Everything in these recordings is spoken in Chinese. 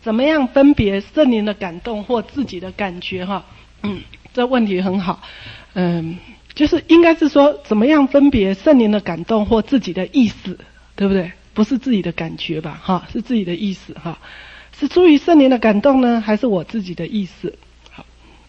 怎么样分别圣灵的感动或自己的感觉哈？这问题很好。就是应该是说怎么样分别圣灵的感动或自己的意思，对不对？不是自己的感觉吧？哈，是自己的意思哈。是出于圣灵的感动呢，还是我自己的意思？好，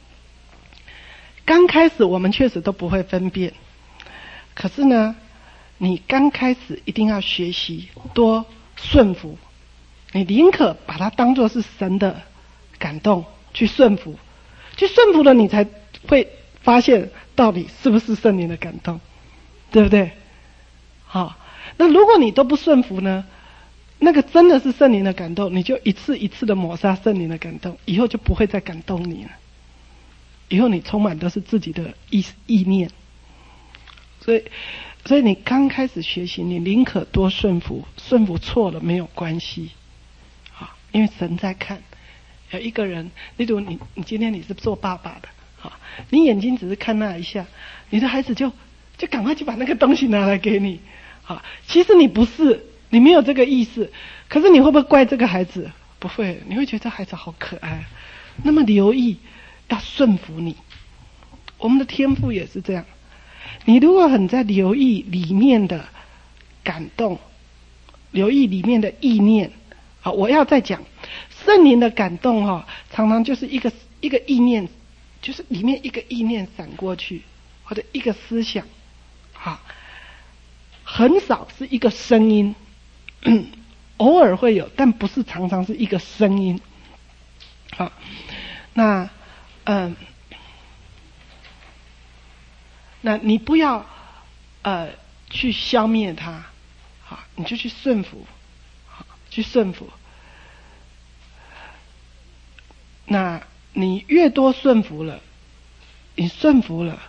刚开始我们确实都不会分辨，可是呢，你刚开始一定要学习多顺服，你宁可把它当作是神的感动去顺服，了你才会发现到底是不是圣灵的感动，对不对？好，那如果你都不顺服呢，那个真的是圣灵的感动，你就一次一次的抹杀圣灵的感动，以后就不会再感动你了。以后你充满都是自己的意念，所以你刚开始学习，你宁可多顺服，顺服错了没有关系，好，因为神在看。有一个人，例如你今天你是做爸爸的，好，你眼睛只是看那一下，你的孩子就赶快去把那个东西拿来给你，好，其实你不是，你没有这个意思，可是你会不会怪这个孩子？不会，你会觉得这孩子好可爱，那么留意要顺服你。我们的天父也是这样，你如果很在留意里面的感动，留意里面的意念，好，我要再讲圣灵的感动哈，常常就是一个意念，就是里面一个意念闪过去，或者一个思想，好，很少是一个声音，偶尔会有，但不是常常是一个声音。好，那你不要去消灭它，好，你就去顺服，好，去顺服。那你越多顺服了，你顺服了，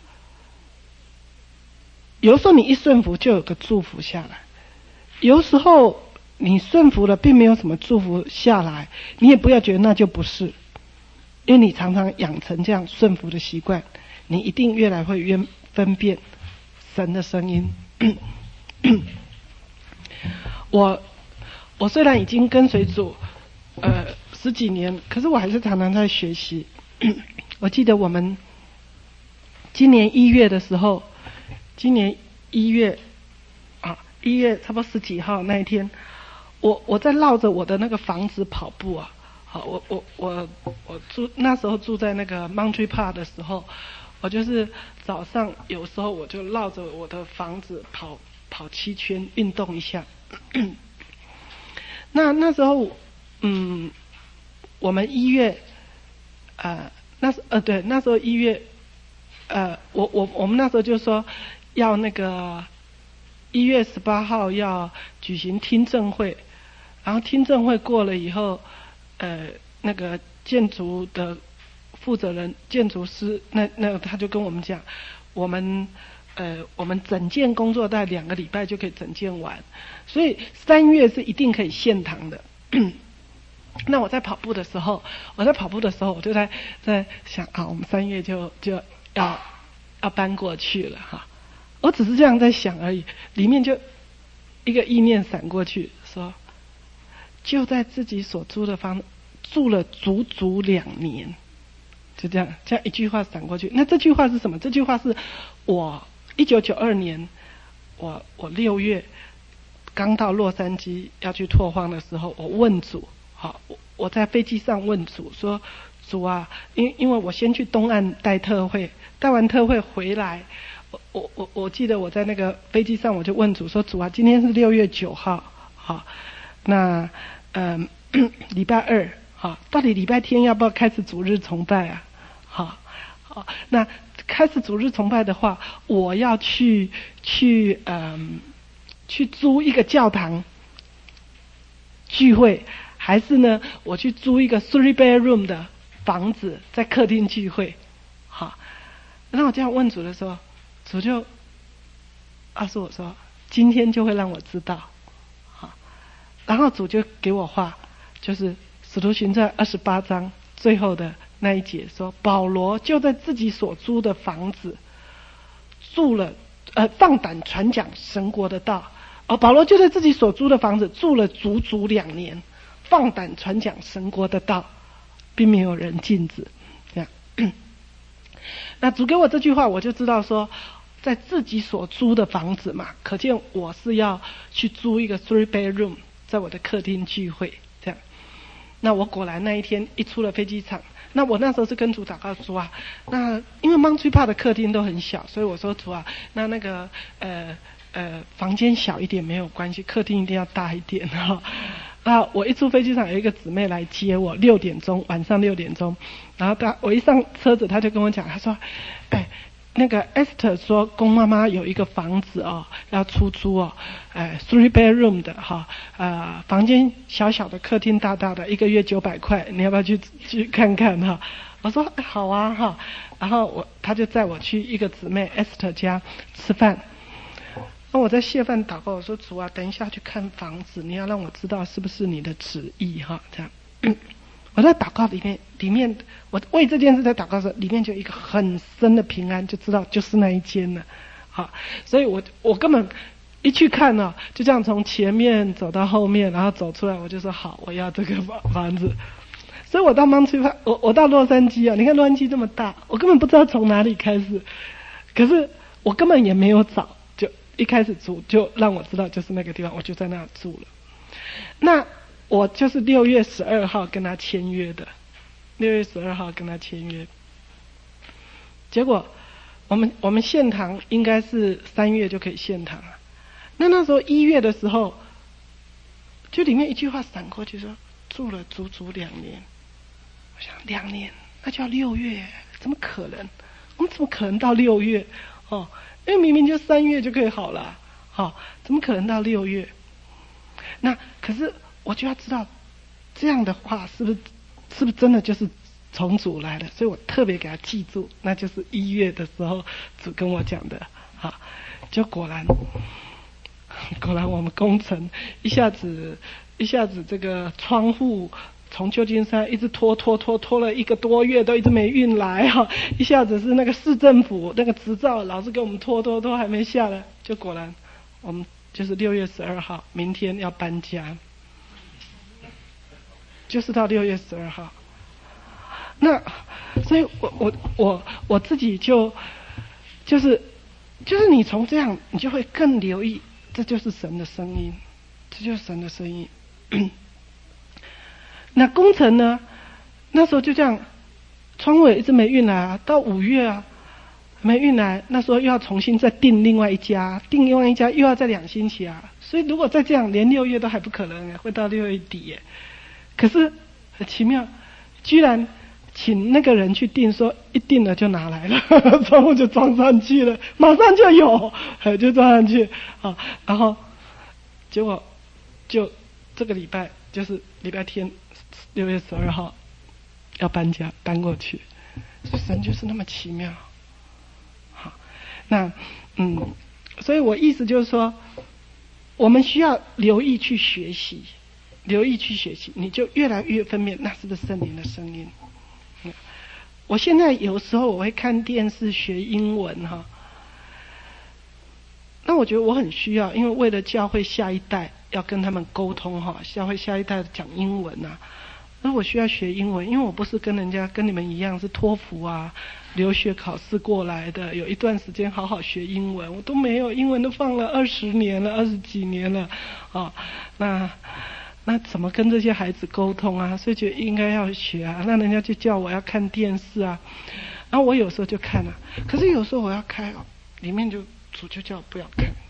有时候你一顺服就有个祝福下来，有时候你顺服了并没有什么祝福下来，你也不要觉得那就不是，因为你常常养成这样顺服的习惯，你一定越来越分辨神的声音。我虽然已经跟随主10几年，可是我还是常常在学习。我记得我们今年1月的时候，今年1月差不多10几号那一天，我在绕着我的那个房子跑步啊。好，我那时候住在那个 Montreal Park 的时候，我就是早上有时候我就绕着我的房子跑7圈，运动一下。那时候我们1月那时候1月我们那时候就说要那个1月18号要举行听证会，然后听证会过了以后，那个建筑的负责人建筑师那他就跟我们讲，我们整件工作大概2个礼拜就可以整件完，所以3月是一定可以献堂的。那我在跑步的时候我就在想我们3月就要搬过去了哈。我只是这样在想而已，里面就一个意念闪过去，说就在自己所租的房子住了足足2年，就这样一句话闪过去。那这句话是什么？这句话是我1992年我6月刚到洛杉矶要去拓荒的时候，我问主，好，我在飞机上问主说，主啊，因为我先去东岸带特会，带完特会回来，我记得我在那个飞机上我就问主说，主啊，今天是6月9号，好，那礼拜2，好，到底礼拜天要不要开始主日崇拜啊？好，那开始主日崇拜的话，我要去租一个教堂聚会，还是呢我去租一个 3 bedroom 的房子在客厅聚会？好，那我这样问主的时候，主就告诉我说，今天就会让我知道。好，然后主就给我话，就是使徒行传28章最后的那一节说，保罗就在自己所租的房子住了放胆传讲神国的道。保罗就在自己所租的房子住了足足2年， 放胆传讲神国的道，并没有人禁止。这样，那主给我这句话，我就知道说，在自己所租的房子嘛，可见我是要去租一个 3 bedroom， 在我的客厅聚会这样。那我果然那一天一出了飞机场，那我那时候是跟主祷告主啊，那因为 Montreal Park 的客厅都很小，所以我说主啊，那个房间小一点没有关系，客厅一定要大一点哈。那我一出飞机场，有一个姊妹来接我，6点钟，晚上6点钟，然后我一上车子，她就跟我讲，她说，那个 Esther 说龚妈妈有一个房子哦，要出租哦，3 bedroom 的哈，房间小小的，客厅大大的，1个月900块，你要不要去看看哈？我说好啊哈，然后她就载我去一个姊妹 Esther 家吃饭。那我在谢饭祷告，我说主啊，等一下去看房子，你要让我知道是不是你的旨意哈，这样。我在祷告里面，我为这件事在祷告的时候，里面就有一个很深的平安，就知道就是那一间了，好，所以我根本一去看呢，就这样从前面走到后面，然后走出来，我就说好，我要这个房子。所以我到我到洛杉矶啊，你看洛杉矶这么大，我根本不知道从哪里开始，可是我根本也没有找，就一开始主就让我知道就是那个地方，我就在那住了。那我就是6月12号跟他签约的，6月12号跟他签约。结果我们献堂应该是3月就可以献堂啊。那时候1月的时候，就里面一句话闪过去说，住了足足2年。我想2年，那就要6月，怎么可能？我们怎么可能到6月？哦，因为明明就3月就可以好了，怎么可能到6月？那可是我就要知道，这样的话是不是真的就是从主来的？所以我特别给他记住，那就是1月的时候主跟我讲的，就果然我们工程一下子这个窗户从旧金山一直拖了1个多月都一直没运来一下子是那个市政府那个执照老是给我们拖还没下来，就果然我们就是6月12号明天要搬家，就是到6月12号。那所以我自己就是你从这样你就会更留意，这就是神的声音，这就是神的声音。那工程呢，那时候就这样，窗户一直没运来啊，到5月啊没运来，那时候又要重新再订另外一家又要再2星期啊，所以如果再这样连6月都还不可能会到6月底耶。可是很奇妙，居然请那个人去订，说一订了就拿来了窗户就装上去了，马上就有就装上去然后结果就这个礼拜就是礼拜天6月12号要搬家搬过去，神就是那么奇妙。好，那所以我意思就是说，我们需要留意去学习，你就越来越分辨那是不是圣灵的声音。我现在有时候我会看电视学英文那我觉得我很需要，因为为了教会下一代要跟他们沟通教会下一代讲英文那我需要学英文，因为我不是跟你们一样是托福留学考试过来的，有一段时间好好学英文，我都没有，英文都放了20年了，20几年了那怎么跟这些孩子沟通所以就应该要学那人家就叫我要看电视然后我有时候就看可是有时候我要开里面主就叫我不要看。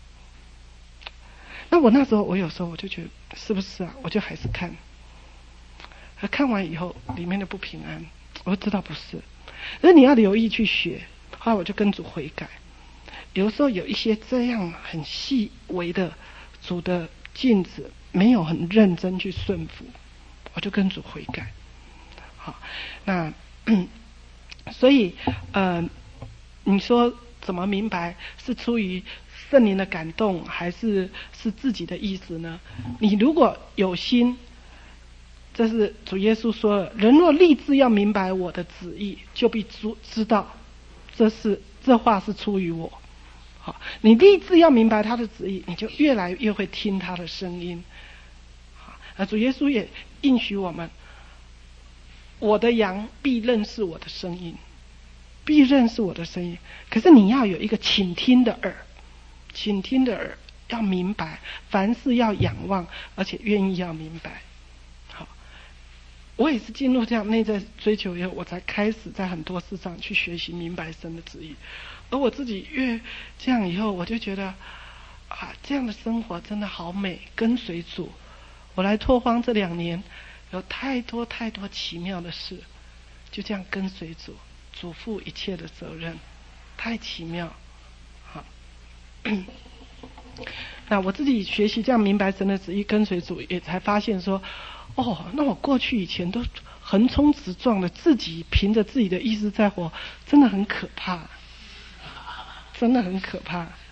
那我那时候我有时候我就觉得是不是我就还是看完以后里面的不平安，我就知道不是，那你要留意去学。后来我就跟主悔改，有时候有一些这样很细微的主的禁止没有很认真去顺服，我就跟主悔改。好，那所以你说怎么明白是出于圣灵的感动还是自己的意思呢？你如果有心，这是主耶稣说了，人若立志要明白我的旨意，就必知道这话是出于我。好，你立志要明白他的旨意，你就越来越会听他的声音。好， 主耶稣也应许我们，我的羊必认识我的声音，必认识我的声音。可是你要有一个倾听的耳，倾听的耳，要明白，凡事要仰望，而且愿意要明白。好，我也是进入这样内在追求以后，我才开始在很多事上去学习明白神的旨意。而我自己越这样以后，我就觉得这样的生活真的好美，跟随主。我来拓荒这2年，有太多太多奇妙的事，就这样跟随主，主负一切的责任，太奇妙。好，那我自己学习这样明白神的旨意，跟随主，也才发现说，那我过去以前都横冲直撞的，自己凭着自己的意志在活，真的很可怕，真的很可怕。